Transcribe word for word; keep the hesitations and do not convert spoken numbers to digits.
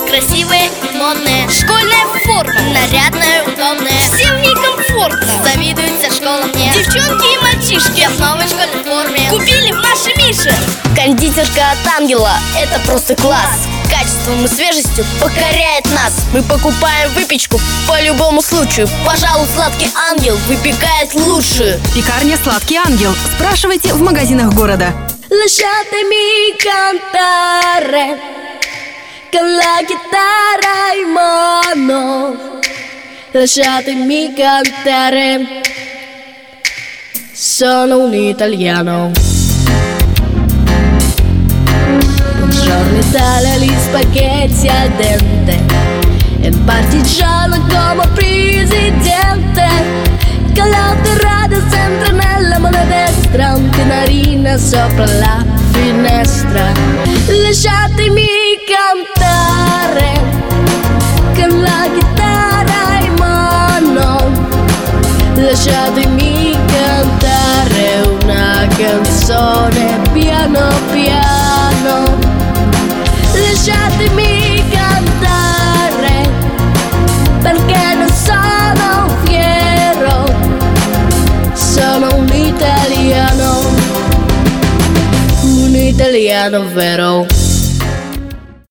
Красивые, модные, школьная форма, нарядная, удобная, всем в ней комфортно. Завидуют вся школа мне. Девчонки и мальчишки в новой школьной форме купили в Маше Мише. Кондитерка от Ангела – это просто класс. Качеством и свежестью покоряет нас. Мы покупаем выпечку по любому случаю. Пожалуй, Сладкий Ангел выпекает лучшую. Пекарня «Сладкий ангел». Спрашивайте в магазинах города. Lasciatemi cantare con la chitarra in mano. Lasciatemi cantare. Sono un italiano. Buongiorno Italia, gli spaghetti al dente e il partigiano come presidente. Con l'autoradio sempre nella mano destra, un canarino sopra la finestra. Lasciatemi cantare con la chitarra in mano. Lasciatemi cantare una canzone piano piano. Lasciatemi cantare perché non sono fiero, sono un italiano, un italiano vero.